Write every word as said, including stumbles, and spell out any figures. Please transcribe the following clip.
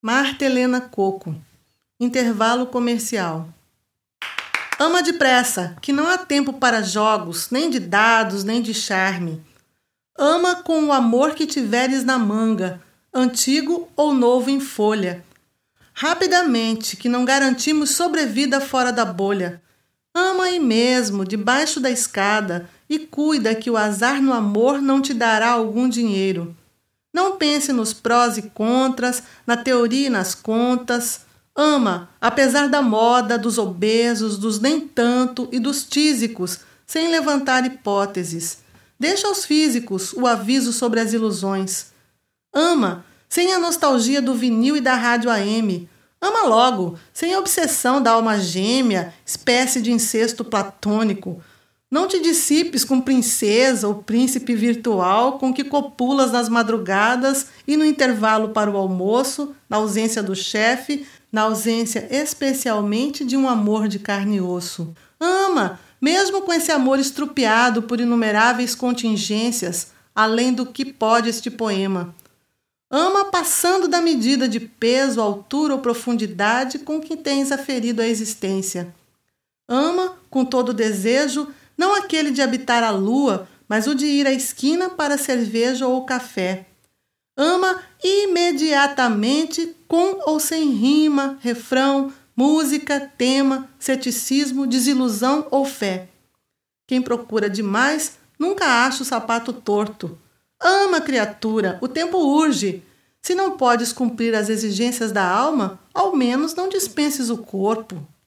Marta Helena Coco. Intervalo comercial. Ama depressa, que não há tempo para jogos, nem de dados, nem de charme. Ama com o amor que tiveres na manga, antigo ou novo em folha. Rapidamente, que não garantimos sobrevida fora da bolha. Ama aí mesmo, debaixo da escada, e cuida que o azar no amor não te dará algum dinheiro. Não pense nos prós e contras, na teoria e nas contas. Ama, apesar da moda, dos obesos, dos nem tanto e dos tísicos, sem levantar hipóteses. Deixa aos físicos o aviso sobre as ilusões. Ama, sem a nostalgia do vinil e da rádio A M. Ama logo, sem a obsessão da alma gêmea, espécie de incesto platônico. Não te dissipes com princesa ou príncipe virtual com que copulas nas madrugadas e no intervalo para o almoço, na ausência do chefe, na ausência especialmente de um amor de carne e osso. Ama, mesmo com esse amor estrupiado por inumeráveis contingências, além do que pode este poema. Ama passando da medida de peso, altura ou profundidade com que tens aferido a existência. Ama, com todo o desejo, não aquele de habitar a lua, mas o de ir à esquina para cerveja ou café. Ama imediatamente, com ou sem rima, refrão, música, tema, ceticismo, desilusão ou fé. Quem procura demais nunca acha o sapato torto. Ama, criatura, o tempo urge. Se não podes cumprir as exigências da alma, ao menos não dispenses o corpo.